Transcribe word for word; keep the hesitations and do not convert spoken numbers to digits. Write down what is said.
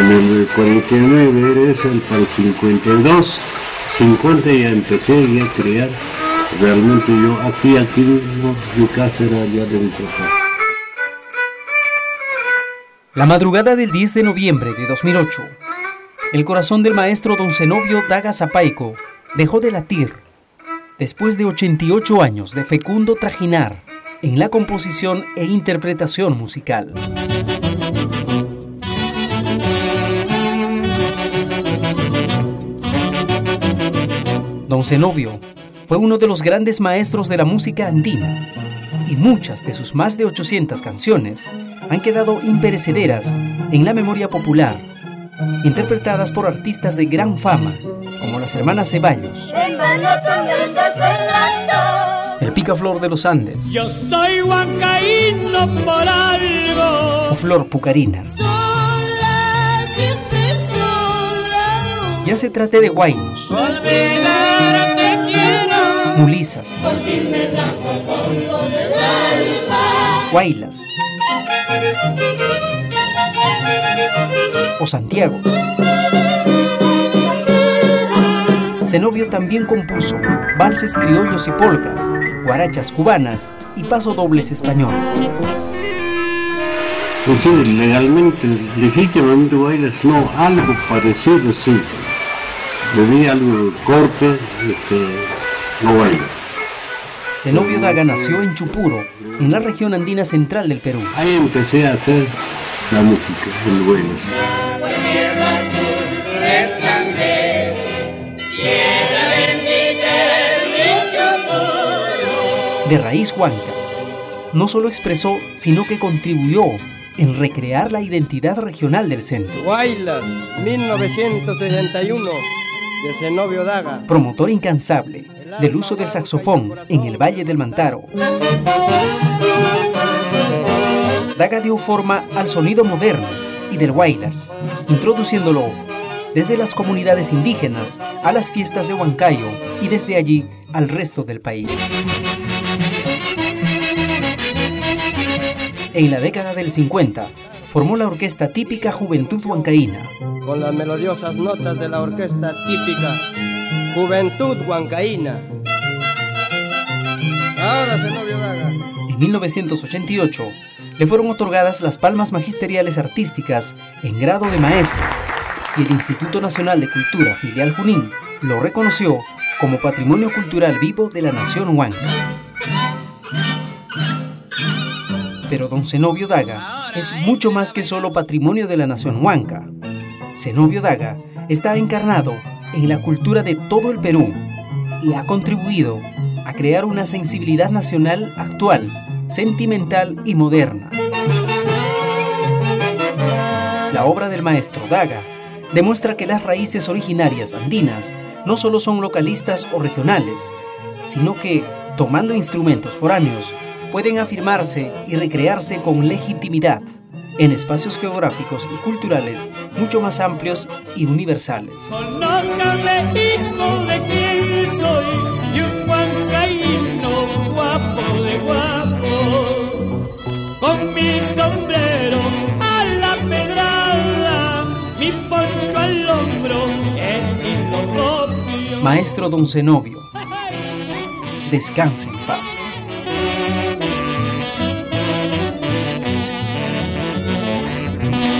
En el cuarenta y nueve era eso, para el cincuenta y dos, cincuenta ya empecé ya a crear. Realmente yo aquí, aquí mismo, mi casa era allá de mi papá. La madrugada del diez de noviembre de dos mil ocho, el corazón del maestro don Zenobio Daga Zapaico dejó de latir después de ochenta y ocho años de fecundo trajinar en la composición e interpretación musical. Don Zenobio fue uno de los grandes maestros de la música andina y muchas de sus más de ochocientas canciones han quedado imperecederas en la memoria popular, interpretadas por artistas de gran fama como las hermanas Ceballos, el Picaflor de los Andes, yo soy huancaíno por algo, o Flor Pucarina. sola, siempre sola. Ya se trate de guainos, Olvidar te quiero, mulisas, por ti me arranco polvo del alma. guaylas o Santiago. Zenobio también compuso valses criollos y polcas, guarachas cubanas y pasodobles españoles. Pues sí, legalmente, legítimamente bailas, no, algo parecido, sí. Le di algo corte, este, no baila. Zenobio Daga nació en Chupuro, en la región andina central del Perú. Ahí empecé a hacer la música, el bueno. Por cielo azul resplandece, tierra bendita del Chupuro. De raíz huanca, no solo expresó, sino que contribuyó en recrear la identidad regional del centro. Guaylas, mil novecientos sesenta y uno, de Zenobio Daga. Promotor incansable del uso del saxofón en el Valle del Mantaro, Daga dio forma al sonido moderno y del guaylas, introduciéndolo desde las comunidades indígenas a las fiestas de Huancayo y desde allí al resto del país. En la década del cincuenta, formó la orquesta típica Juventud Huancaína, Con las melodiosas notas de la orquesta típica Juventud Huancaína. Ahora Zenobio Daga. En mil novecientos ochenta y ocho le fueron otorgadas las palmas magisteriales artísticas en grado de maestro y el Instituto Nacional de Cultura, filial Junín, lo reconoció como Patrimonio Cultural Vivo de la Nación Huanca. Pero don Zenobio Daga es mucho más que solo patrimonio de la Nación Huanca. Zenobio Daga está encarnado en la cultura de todo el Perú y ha contribuido a crear una sensibilidad nacional actual, sentimental y moderna. La obra del maestro Daga demuestra que las raíces originarias andinas no solo son localistas o regionales, sino que, tomando instrumentos foráneos, pueden afirmarse y recrearse con legitimidad en espacios geográficos y culturales mucho más amplios y universales. Conózcame, hijo, de quién soy, y un huancaíno guapo de guapo, con mi sombrero a la pedrada, mi poncho al hombro, estilo propio. Maestro don Zenobio, descanse en paz. Thank you.